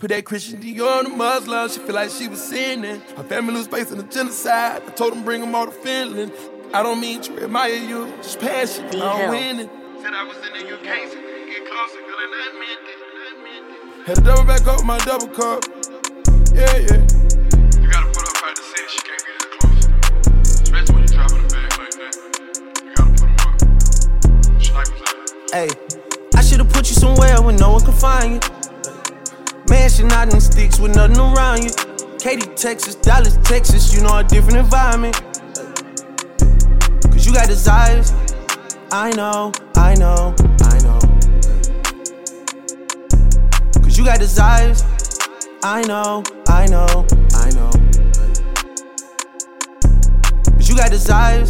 Put that Christian Dior on the Muslim, she feel like she was sinning. Her family was facing a genocide, I told them bring them all to Finland. I don't mean to admire you, just passion, I'm winning. Said I was in the UK, so we get closer, girl, and I meant it. Had to double back up my double cup, yeah. You gotta put up at the set, she can't get that close. Especially when you dropping a bag like that. You gotta put them up. Snipers out there. Ayy, I should've put you somewhere where no one could find you. Mansion out in sticks with nothing around you. Katy, Texas, Dallas, Texas, you know a different environment. Cause you got desires, I know. Cause you got desires, I know. Cause you got desires.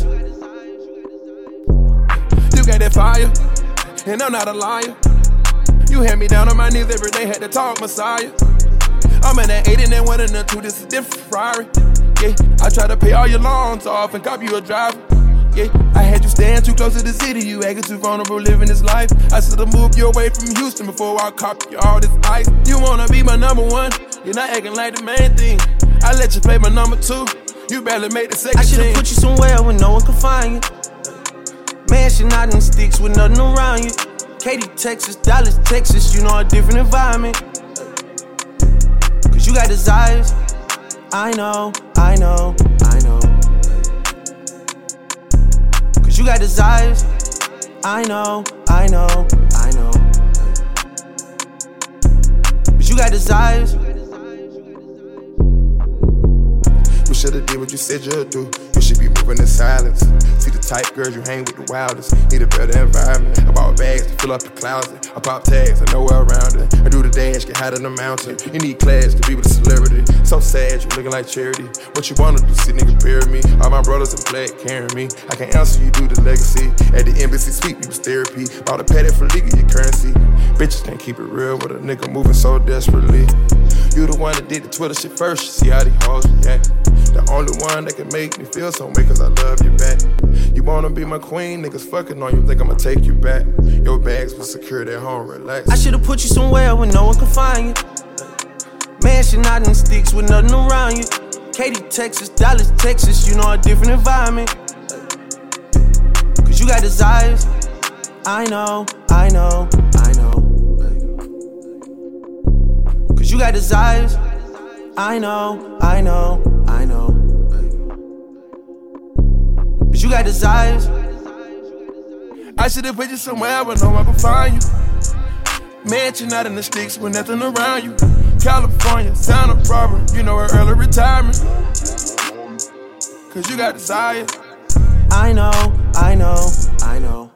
You got that fire, and I'm not a liar. You had me down on my knees every day, had to talk Messiah. I'm in that 8 and then 1 and then 2, this is different Ferrari. Yeah, I tried to pay all your loans off and cop you a driver. Yeah, I had you staying too close to the city, you acting too vulnerable living this life. I should've moved you away from Houston before I cop you all this ice. You wanna be my number one, you're not acting like the main thing. I let you play my number 2, you barely made the second I should've team. put you somewhere where no one could find you. Mansion out in sticks with nothing around you. Katy, Texas, Dallas, Texas, you know a different environment. Cause you got desires, I know. Cause you got desires, I know. Cause you got desires. You should've did what you said you'd do. You should be moving in silence. See the type girls you hang with the wildest. Need a better environment. I bought bags to fill up the closet. I pop tags, I know where around it. I do the dash, get high in the mountain. You need class to be with a celebrity. So sad, you looking like charity. What you wanna do, see nigga bury me. All my brothers in black carrying me. I can't answer you, do the legacy. At the embassy suite, we was therapy. Bought a paddock for legal, your currency. Bitches can't keep it real with a nigga moving so desperately. You the one that did the Twitter shit first, see how these hoes react. The only one that can make me feel some way, cause I love you back. You wanna be my queen, niggas fucking on you, think I'ma take you back. Your bags were secured at home, relax. I should've put you somewhere where no one could find you. Mansion out in sticks with nothing around you. Katy, Texas, Dallas, Texas, you know a different environment. Cause you got desires, I know. Cause you got desires, I know. Cause you got desires. I should've put you somewhere where no one could find you. Mansion out in the sticks with nothing around you. California, Santa Barbara, you know her early retirement. Cause you got desire. I know.